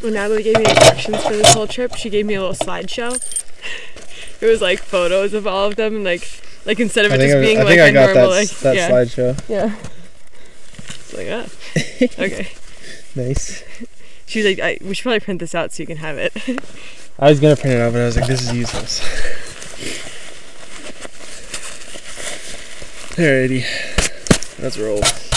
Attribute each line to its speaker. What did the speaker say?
Speaker 1: When Natalie gave me instructions for this whole trip, she gave me a little slideshow. It was like photos of all of them, and like instead of it just being like a normal, like
Speaker 2: that slideshow.
Speaker 1: Yeah. It's like, oh, okay.
Speaker 2: Nice.
Speaker 1: She was like, we should probably print this out so you can have it.
Speaker 2: I was gonna print it out, but I was like, this is useless. Alrighty, let's roll.